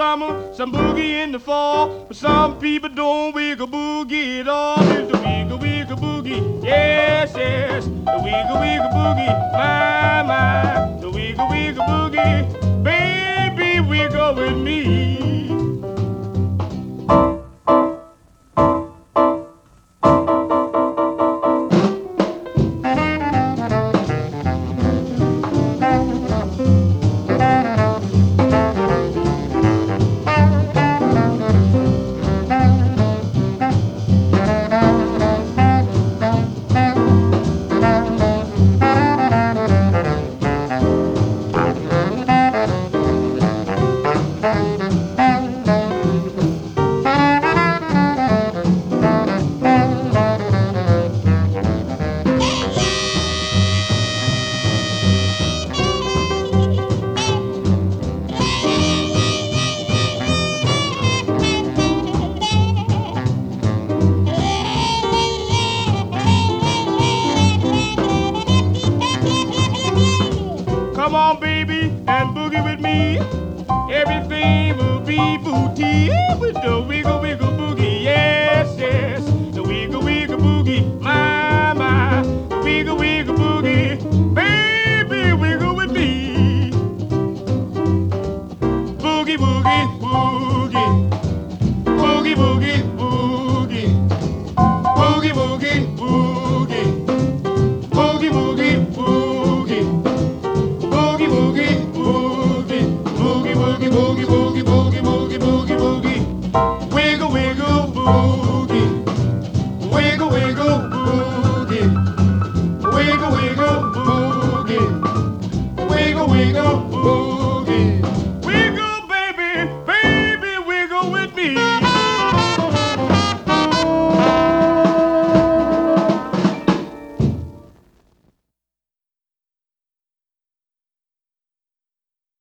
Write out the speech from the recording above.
summer, some boogie in the fall. But some people don't wiggle boogie at all. It's the wiggle wiggle boogie, yes, yes. The wiggle wiggle boogie, my, my. The wiggle wiggle boogie, baby, wiggle with me. Come on, baby, and boogie with me. Everything will be booty with the wiggle, wiggle boogie. Yes, yes, the wiggle, wiggle boogie. My, my, the wiggle, wiggle boogie. Baby, wiggle with me. Boogie, boogie, boogie. Boogie, boogie, boogie. Boogie, boogie, boogie. Boogie, boogie, boogie. Boogie, boogie, boogie, boogie, boogie, boogie, boogie, boogie, boogie, boogie, boogie, wiggle, wiggle, boogie.